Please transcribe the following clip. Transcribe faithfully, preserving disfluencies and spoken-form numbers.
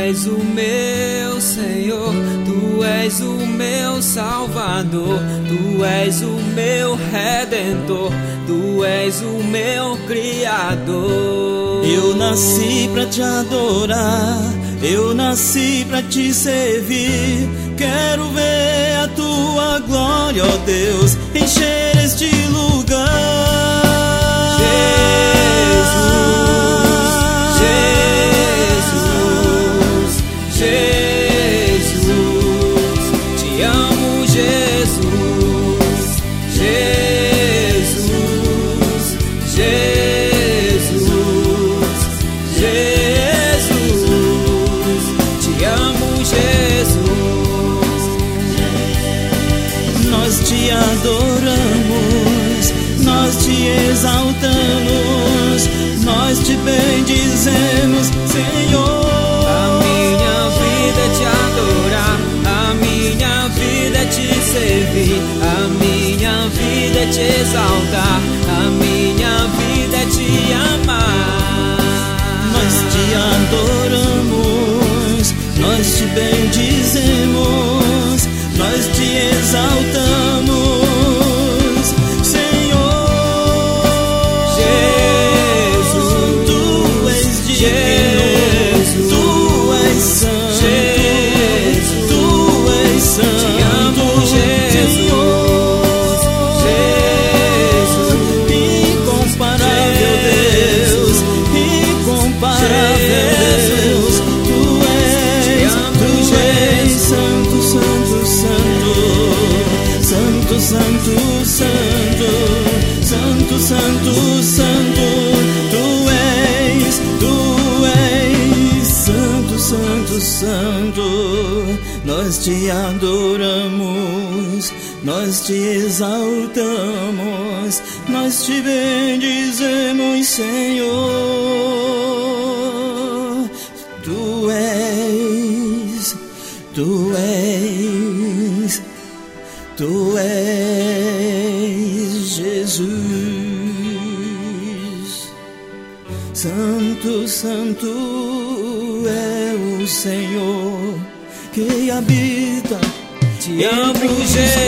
és o meu Senhor, Tu és o meu Salvador, Tu és o meu Redentor, Tu és o meu Criador. Eu nasci pra te adorar, eu nasci pra te servir. Quero ver a tua glória, ó Deus, encher este lugar. Jesus, Jesus, Jesus, te amo, Jesus, Jesus, Jesus, Jesus, te amo, Jesus. Nós te adoramos, nós te exaltamos, nós te bendizemos, Senhor. A minha vida é te adorar, a minha vida é te servir, a minha vida é te exaltar, a minha vida é te amar. Nós te adoramos, nós te bendizemos, nós te exaltamos, Senhor. Jesus, Tu és digno, Tu és santo, Jesus, Tu és santo. te amo, Jesus, Jesus, incomparável Deus, incomparável Deus. Tu és, Tu és santo, santo, santo, santo, santo, santo, santo, santo, santo. Tu és, Tu és santo, santo, santo. Nós te adoramos, nós te exaltamos, nós te bendizemos, Senhor. Tu és, Tu és, Tu és Jesus. Santo, santo é o Senhor que habita te amo, entre os Jesus.